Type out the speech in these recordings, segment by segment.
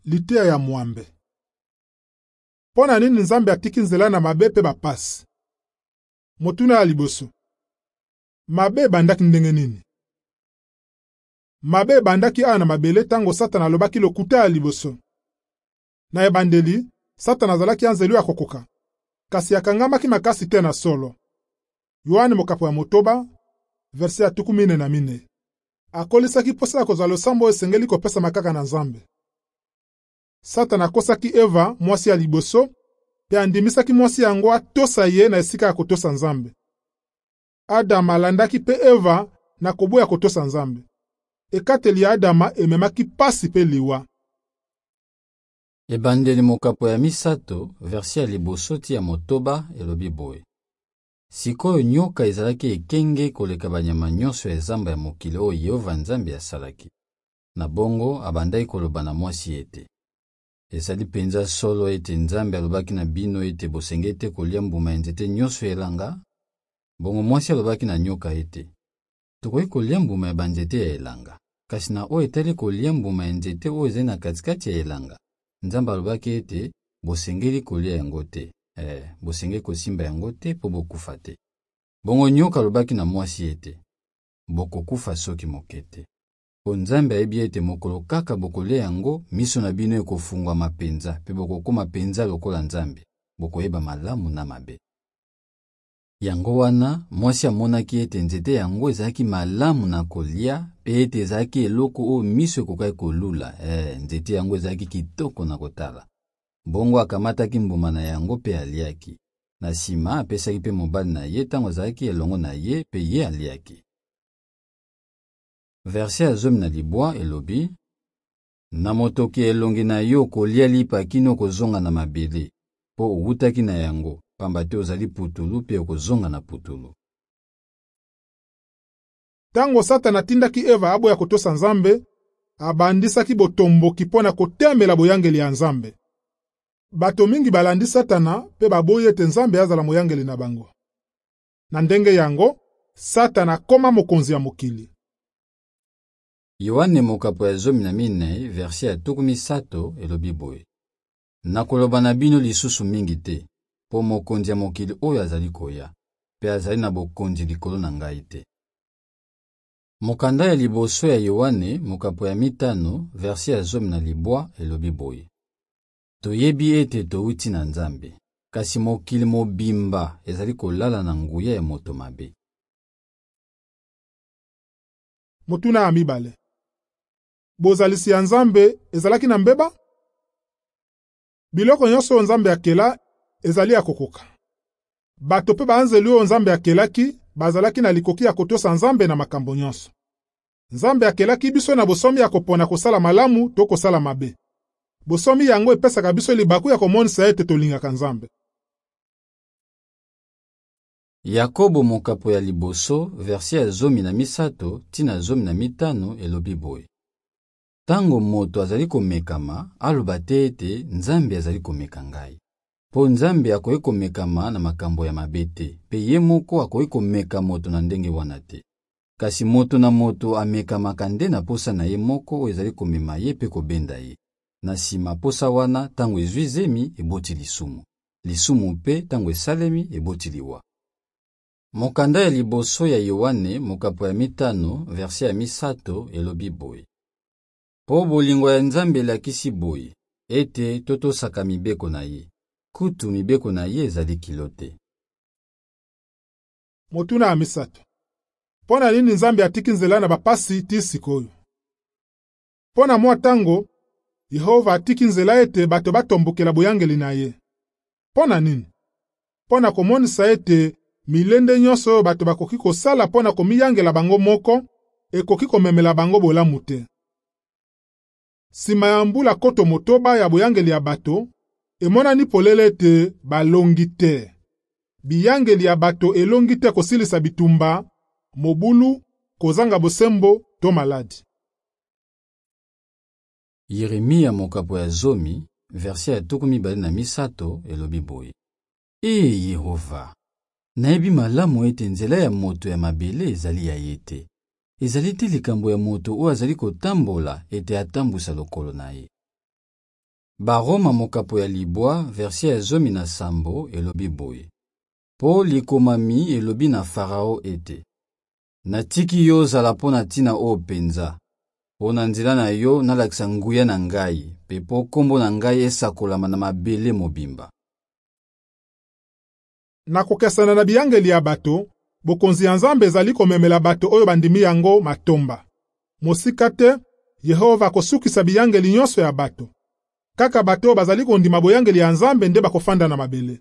litea ya mwambe. Pona nini Nzambe atiki nzela na mabe pe bapasi? Motuna ya liboso. Mabe bandaki ndenge nini? Mabe bandaki na mabele tango Satana alobaki lokuta ya liboso. Na ebandeli, Satana azalaki anzelu ya kokoka. Kasi akangamaki makasi te na solo. Yohane mokapo ya motoba, verse ya 14. Akolisaki posa ya kozwa losambo esengeli kopesa makaka na Nzambe. Satana akosaki Eva, mwasi ya liboso, pe andimisaki mwasi yango atosa ye na esika ya kotosa Nzambe. Adam alandaki pe Eva na kobo ya kotosa Nzambe. Ekateli ya Adama ememaki pasi pe liwa. Ebandeli mokapo ya misato, verse ya liboso ti ya motoba elobi boye. Sikoyo nyoka ezalaki ekenge koleka banyama nyonso ya zamba ya mokili oyo Yehova Nzambe asalaki. Na bongo abandaki koloba na mwasi ete. Ezali penza solo ete Nzambe alobaki na bino ete bosenge ete kolia mbuma ya nzete nyonso elanga. Bongo mwasi alobaki na nyoka ete. Tokoki kolia mbuma ya banzete ya elanga. Kasi na oyo etali kolia mbuma ya nzete oyo ezali na katikati ya elanga. Nzambe alobaki ete bosengeli kolia yango te. Bosenge kosimba yango te po bokufa te. Bongo nyoka alobaki na mwasi ete. Bokokufa soki moke te. Po Nzambe ayebi ete mokolo kaka bokolia yango miso na bino ekofungwa mapenza pe bokokoma penza lokola Nzambe. Bokoyeba malamu na mabe. Yango wana mwasi amonaki ete nzete yango ezalaki malamu na kolia pe ete ezalaki eloko oyo miso ekokaki kolula. Nzete yango ezalaki kitoko na kotala. Bongo akamataki mbuma na yango pe aliaki. Na sima apesaki pe mobali na ye tango azalaki elongo na ye pe ye aliaki. Verse ya zomi na libwa elobi. Na motoki elongi na yo kolia lipa kino kozonga na mabele. Po owutaki na yango, pamba te ozali putulu pe okozonga na putulu. Tango Satana tindaki Eva abo ya kotosa Nzambe, abandisaki botomboki pona kotemela boyangeli ya Nzambe. Bato mingi balandi Satana pe baboye ete Nzambe azala moyangeli na bango. Na ndenge yango, Satana koma mokonzi ya mokili. Yohane mokapo ya 14 verse ya 13 elobi boye. Nakoloba na bino lisusu mingi te, po mokonzi ya mokili oyo azali koya, pe azali na bokonzi likolo na ngai te. Mokanda ya liboso ya Yohane mokapo ya 5 verse ya 10 elobi boye. Toyebi ete touti na Nzambe, kasi mokili mobimba ezali kolala na nguya ya moto mabe. Motuna ya mibale. Bozalisi ya Nzambe ezalaki na mbeba? Biloko nyonso Nzambe akela ezali ya kokoka. Bato pe baanzeli oyo Nzambe akelaki bazalaki na likoki ya kotosa Nzambe na makambo nyonso. Nzambe akelaki biso na bosomi ya kopona kosala malamu to kosala mabe. Bosomi yango epesaka biso libaku ya komonisa ete tolingaka Nzambe. Yakobo mokapo ya liboso verse ya 13 tina 15 elobi boye. Tango moto azali komekama, aloba te ete Nzambe azali komeka ngai. Po Nzambe akoki komekama na makambo ya mabe te, pe ye moko akoki komeka moto na ndenge wana te. Kasi moto na moto amekamaka nde na posa na ye moko oyo ezali komema ye pe kobenda ye. Na sima posa wana tango ezwi zemi eboti lisumu. Lisumu pe tango esalemi eboti liwa. Mokanda ya liboso ya Yohane mokapo ya 5 verse ya 3 elobi boye. Po bolingo ya Nzambe elakisi boye, ete totosaka mibeko na ye. Kutu mibeko na ye ezali kilote. Motuna ya misato. Pona nini Nzambe atiki nzela na bapasi ti sikoyo? Pona mwa tango, Yehova atiki nzela ete bato batombokela boyangeli na ye. Pona nini? Pona komonisa ete milende nyonso bato bakoki kosala pona komiyangela bango moko, ekoki komemela bango bolamu te. Sima ya mbula koto motoba ya boyangeli ya bato, emonani polele ete balongi te. Biyangeli ya bato elongi te kosilisa bitumba, mobulu, kozanga bosembo to maladi. Yeremia mokapo ya 10 verse ya 23 elobi boye. Yehova, nayebi malamu ete nzela ya moto ya mabele ezali ya ye te. Ezali te likambo ya moto oyo azali kotambola ete atambusa lokolo na ye. Baroma mokapo ya libwa verset ya 17 elobi boye. Po likomami elobi na Farao ete. Natiki yo zala pona tina o penza. Pona nzela na yo nalakisa nguya na ngai, pe po kombo na ngai esakolama na mabele mobimba. Na kokesana na biyangeli ya bato, bokonzi ya Nzambe ezali komemela bato oyo bandimi yango matomba. Mosika te, Yehova kosukisa biyangeli nyonso ya bato. Kaka bato bazali kondima boyangeli ya Nzambe nde bakofanda na mabele.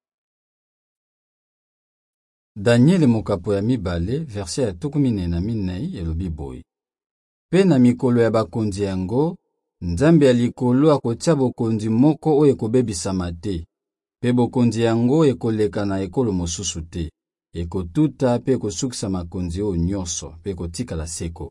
Daniel mokapo ya mibale verset ya 14 elobi boye. Pe na mikolo ya bakonzi yango, Nzambe ya likolo akotia bokonzi moko oyo ekobebisama te. Pe bokonzi yango ekoleka na ekolo mosusu te. Ekotuta pe ekosukisa makonzi oyo nyonso pe kotikala seko.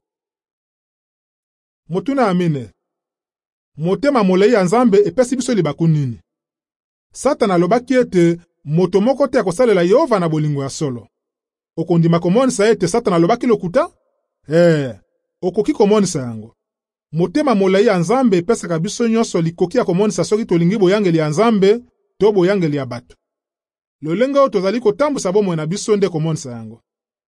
Motuna amine. Motema molei ya Nzambe epesi biso libaku nini? Satana alobaki ete moto moko te akosalela Yehova na bolingo ya solo. Okondima komonisa ete Satana alobaki lokuta? Okoki komonisa yango. Motema molei ya Nzambe epesaka biso nyonso likoki ya komonisa soki tolingi boyangeli ya Nzambe to boyangeli ya bato. Lolenge oyo tozali kotambusa bomoi na biso nde komonisa yango.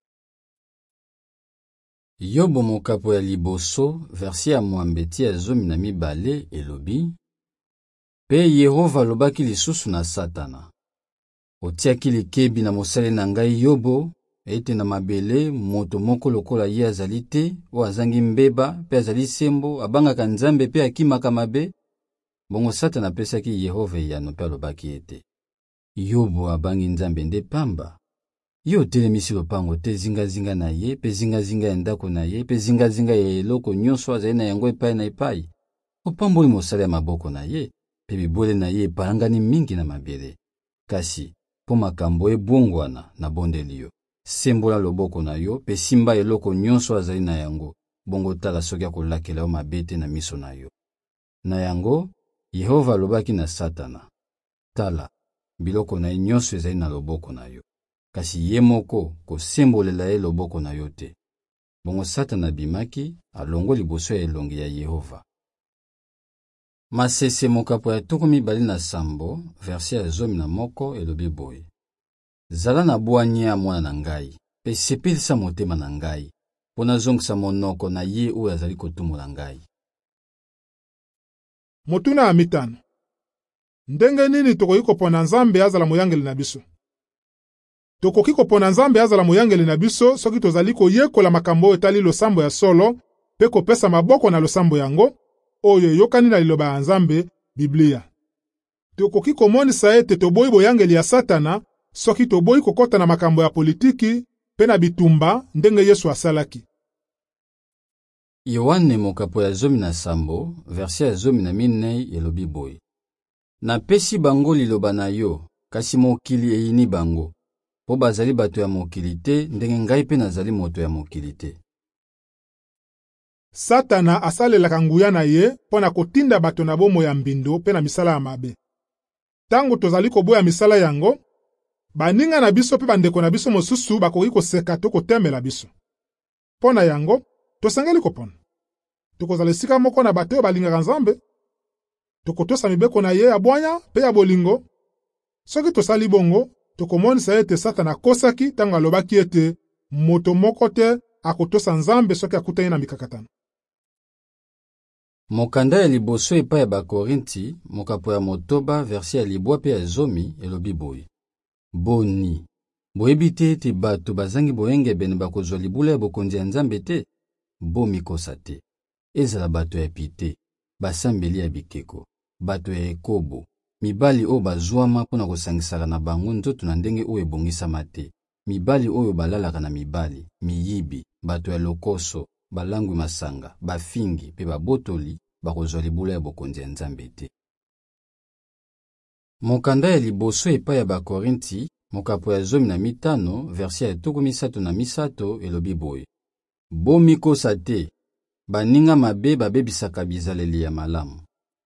Yobo mokapo ya liboso verset ya mwambeti ya 12 elobi. Pe Yehova alobaki lisusu na Satana. Otiaki likebi na mosali na ngai Yobo, ete na mabele moto moko lokola ye azali te, o azangi mbeba, pe azali sembo, abangaka Nzambe pe akimaka mabe. Bongo Satana apesaki Yehova eyano pe alobaki ete. Yobo abangi Nzambe nde pamba. Yo telemisi lopango te zinga na ye, pe zinga ya ndako na ye, pe zinga ya eloko nyonso azali na yango epai na epai. Opamboli mosala ya maboko na ye, pe bibwele na ye epalangani mingi na mabele. Kasi, po makambo ebongwana na bondeli yo. Sembola loboko na yo, pe simba eloko nyonso azali na yango, bongo tala soki akolakela yo mabete na miso na yo. Na yango, Yehova alobaki na Satana. Tala, biloko na ye nyonso ezali na loboko na yo. Kasi ye moko kosembolela ye loboko na yo te. Bongo Satana bimaki, alongo liboso ya elongi ya Yehova. Masese mokapo ya 27 verset ya 11 elobi boye. Zala na bwanya ya mwana na ngai, pe sepelisa motema na ngai, pona zongisa monoko na ye oyo azali kotumula ngai. Motuna ya mitano. Ndenge nini tokoki kopona Nzambe azala moyangeli na biso? Tokoki kopona Nzambe azala moyangeli na biso soki tozali koyekola makambo etali losambo ya solo pe kopesa maboko na losambo yango oyo yokani na liloba ya Nzambe, Biblia. Tokoki komonisa ete toboyi boyangeli ya Satana soki toboyi kokota na makambo ya politiki pe na bitumba ndenge Yesu asalaki. Yohane mokapo ya 17 verset ya 14 elobi boye. Napesi bango liloba na yo, kasi mokili eyini bango. Po bazali bato ya mokili te, ndenge ngai pe nazali moto ya mokili te. Satana asalelaka nguya na ye pona kotinda bato na bomo ya mbindo pe na misala ya mabe. Tango tozali koboya misala yango, baninga na biso pe bandeko na biso mosusu bakoki koseka to kotemela biso. Pona yango, tosengeli kopona. Tokozala esika moko na bato balingaka Nzambe. Tokotosa mibeko na ye ya bwanya pe ya bolingo. Soki tosali bongo, tokomonisa ete Satana akosaki tango alobaki ete moto moko te akotosa Nzambe soki akutani na mikakatano. Mokanda ya liboso epai ya Bakorinti, mokapo ya motoba verset ya libwa pe ya 10 elobi boye. Boni, boyebi te ete bato bazangi boyengebene bakozwa libula ya bokonzi ya Nzambe te? Bomikosa te. Ezala bato ya pite, basambeli ya bikeko, bato ya ekobo, mibali oyo bazwama mpona kosangisaka na bango nzoto na ndenge oyo ebongisama te, mibali oyo balalaka na mibali, miyibi, bato ya lokoso, balangwi masanga, bafingi pe babotoli bakozwa libula ya bokonzi ya Nzambe te. Mokanda ya liboso epai ya Bakorinti, mokapo ya 15 verset ya 33 elobi boye. Bomikosa te, baninga mabe babebisaka bizaleli ya malamu.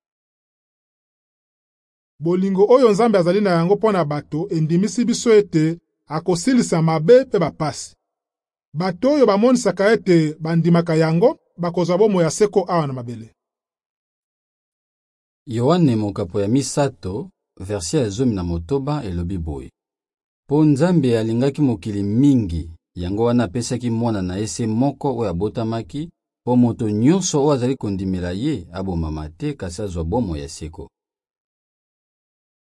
Bolingo oyo Nzambe azali na yango pona bato endimisi biso ete akosilisa mabe pe bapasi. Bato oyo bamonisaka ete bandimaka yango bakozwa bomo ya seko awa na mabele. Yohane mokapo ya misato, verset ya 19 elobi boye. Po Nzambe alingaki mokili mingi, yango wana apesaki mwana na ye se moko oyo abotamaki, po moto nyonso oyo azali kondimela ye abomama te kasi azwa bomoi ya seko.